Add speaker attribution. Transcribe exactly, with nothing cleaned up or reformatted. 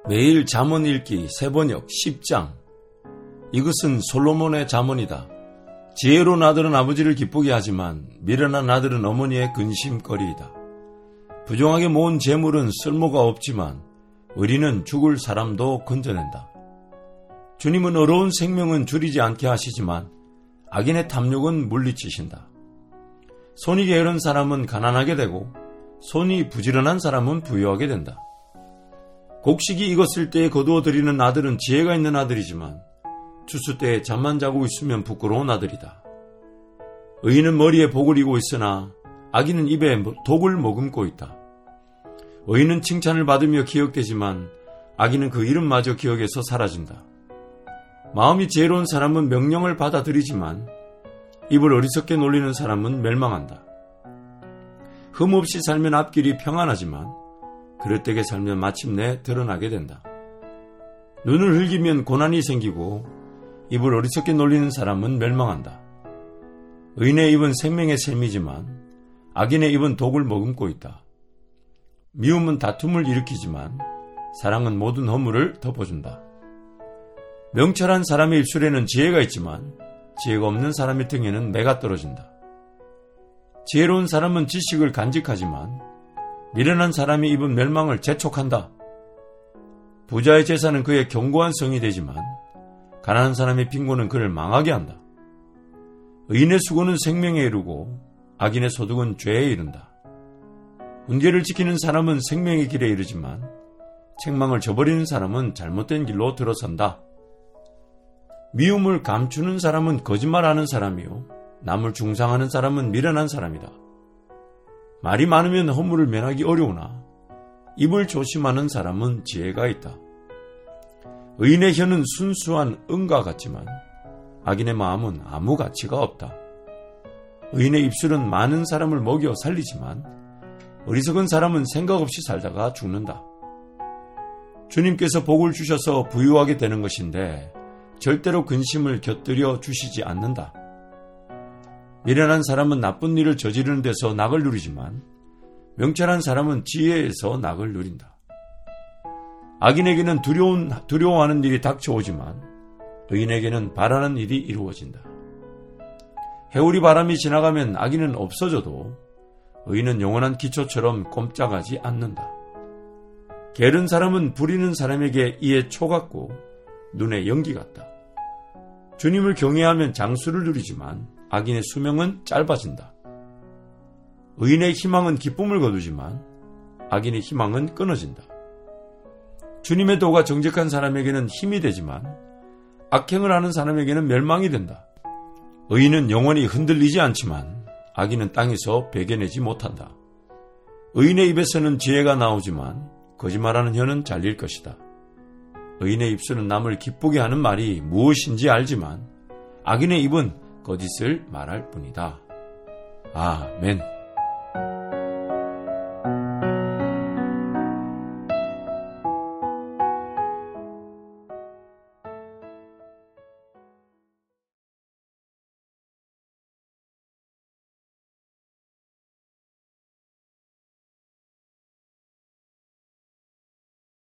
Speaker 1: 매일 잠언 읽기 세번역 십 장. 이것은 솔로몬의 잠언이다. 지혜로운 아들은 아버지를 기쁘게 하지만 미련한 아들은 어머니의 근심거리이다. 부정하게 모은 재물은 쓸모가 없지만 의리는 죽을 사람도 건져낸다. 주님은 어려운 생명은 줄이지 않게 하시지만 악인의 탐욕은 물리치신다. 손이 게으른 사람은 가난하게 되고 손이 부지런한 사람은 부유하게 된다. 곡식이 익었을 때에 거두어 들이는 아들은 지혜가 있는 아들이지만 추수 때에 잠만 자고 있으면 부끄러운 아들이다. 의인은 머리에 복을 이고 있으나 악인은 입에 독을 머금고 있다. 의인은 칭찬을 받으며 기억되지만 악인은 그 이름마저 기억에서 사라진다. 마음이 지혜로운 사람은 명령을 받아들이지만 입을 어리석게 놀리는 사람은 멸망한다. 흠없이 살면 앞길이 평안하지만 그릇되게 살면 마침내 드러나게 된다. 눈을 흘기면 고난이 생기고 입을 어리석게 놀리는 사람은 멸망한다. 의인의 입은 생명의 샘이지만 악인의 입은 독을 머금고 있다. 미움은 다툼을 일으키지만 사랑은 모든 허물을 덮어준다. 명철한 사람의 입술에는 지혜가 있지만 지혜가 없는 사람의 등에는 매가 떨어진다. 지혜로운 사람은 지식을 간직하지만 미련한 사람의 입은 멸망을 재촉한다. 부자의 재산은 그의 견고한 성이 되지만 가난한 사람의 빈곤은 그를 망하게 한다. 의인의 수고는 생명에 이르고 악인의 소득은 죄에 이른다. 훈계를 지키는 사람은 생명의 길에 이르지만 책망을 저버리는 사람은 잘못된 길로 들어선다. 미움을 감추는 사람은 거짓말하는 사람이요 남을 중상하는 사람은 미련한 사람이다. 말이 많으면 허물을 면하기 어려우나 입을 조심하는 사람은 지혜가 있다. 의인의 혀는 순수한 은과 같지만 악인의 마음은 아무 가치가 없다. 의인의 입술은 많은 사람을 먹여 살리지만 어리석은 사람은 생각 없이 살다가 죽는다. 주님께서 복을 주셔서 부유하게 되는 것인데 절대로 근심을 곁들여 주시지 않는다. 미련한 사람은 나쁜 일을 저지르는 데서 낙을 누리지만 명철한 사람은 지혜에서 낙을 누린다. 악인에게는 두려운, 두려워하는 일이 닥쳐오지만 의인에게는 바라는 일이 이루어진다. 해오리 바람이 지나가면 악인은 없어져도 의인은 영원한 기초처럼 꼼짝하지 않는다. 게으른 사람은 부리는 사람에게 이에 초 같고 눈에 연기 같다. 주님을 경외하면 장수를 누리지만 악인의 수명은 짧아진다. 의인의 희망은 기쁨을 거두지만 악인의 희망은 끊어진다. 주님의 도가 정직한 사람에게는 힘이 되지만 악행을 하는 사람에게는 멸망이 된다. 의인은 영원히 흔들리지 않지만 악인은 땅에서 베겨내지 못한다. 의인의 입에서는 지혜가 나오지만 거짓말하는 혀는 잘릴 것이다. 의인의 입술은 남을 기쁘게 하는 말이 무엇인지 알지만 악인의 입은 거짓을 말할 뿐이다. 아멘.